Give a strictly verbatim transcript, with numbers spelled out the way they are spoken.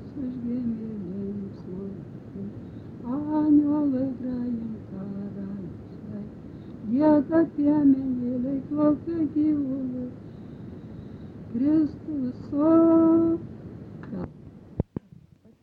užgimė linksmai, angelai grajam karalystę, gieda piemenėliai, klaukia gyvuliai, Kristus, o